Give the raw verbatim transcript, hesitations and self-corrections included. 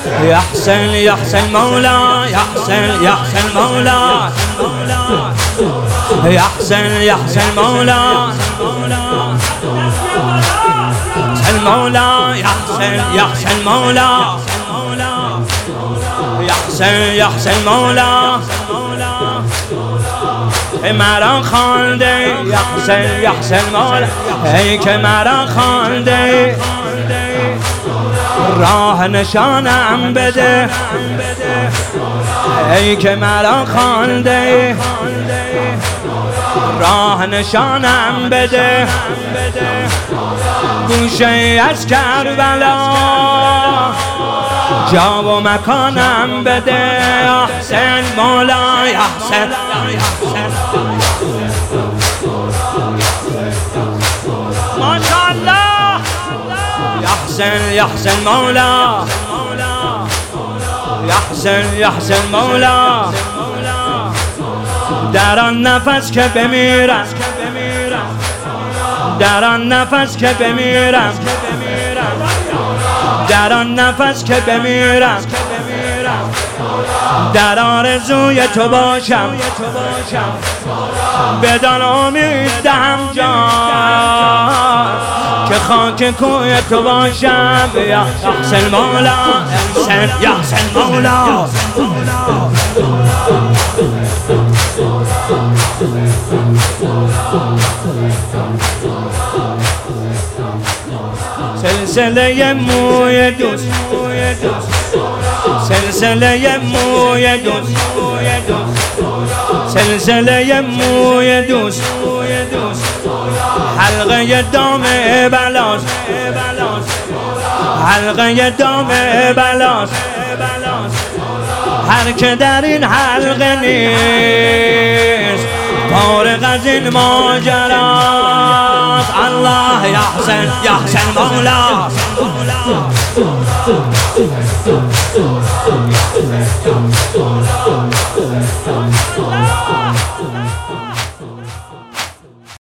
يا حسين يا حسين مولا يا حسين يا حسين مولا يا حسين يا حسين مولا المولى يا حسين يا حسين مولا يا حسين يا حسين مولا مرا خانده یا حسین یا حسین مولا ای که مرا خانده راه نشانم بده ای که مرا خانده راه نشانم بده گوشه از کربلا جا و مکانم بده یا حسین مولا یا حسین ماشاءالله یا حسین یا حسین مولا یا حسین یا حسین مولا در آن نفس که بمیرم در آن نفس که بمیرم در آن نفس که بمیرم در آرزوی تو باشم بدان امید دهم جان که خاک کوی تو باشم یا حسین مولا یا حسین مولا سلسله موی دوست سلسله موی دوست سلسله موی دوست حلقه دام بلاس حلقه دام بلاس هر که در این حلقه نیست فارغ از این ماجراست الله یا حسین یا حسین مولا